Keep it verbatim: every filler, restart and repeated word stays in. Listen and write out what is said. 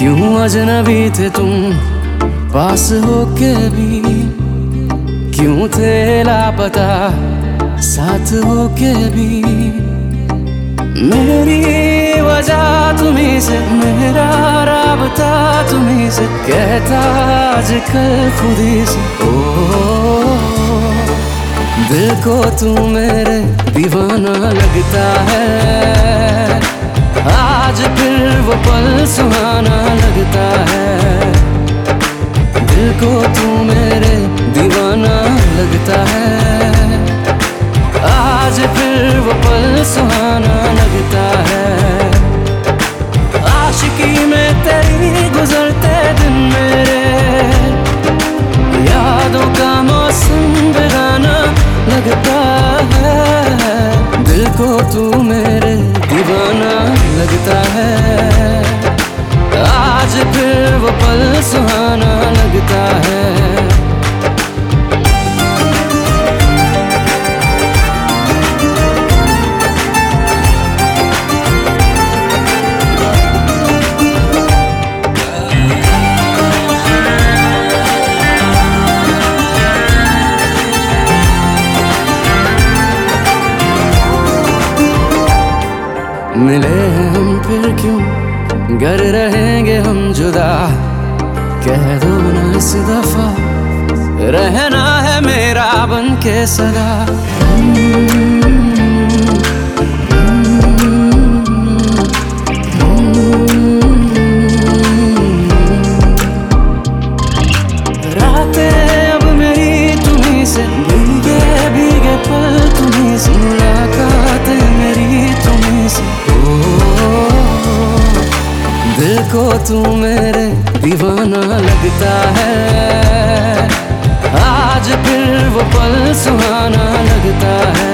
यूं अजनबी थे तुम पास होके भी, क्यों थे लापता साथ होके भी। मेरी वजह तुम्हीं से, मेरा राबता तुम्हीं से, कहता आजकल खुद ही से। ओ दिल को तू मेरे दीवाना लगता है, आज फिर वो पल सुहाना लगता है। दिल को तू मेरे दीवाना लगता है, आज फिर वो पल सुहाना लगता है। आशिकी में तेरी गुजरते दिन मेरे, यादों का मौसम बेगाना लगता है। दिल को तू मेरे दीवाना लगता है, आज फिर वो पल सुहाना लगता है। मिले हम फिर क्यों, गर रहेंगे हम जुदा, कह दो ना इस दफा, रहना है मेरा बन के सदा। रातें अब मेरी तुम्हीं से, भीगे भीगे पल तुम्हीं से, मुलाकातें मेरी तुम्हीं से। दिल को तू मेरे दीवाना लगता है, आज फिर वो पल सुहाना लगता है।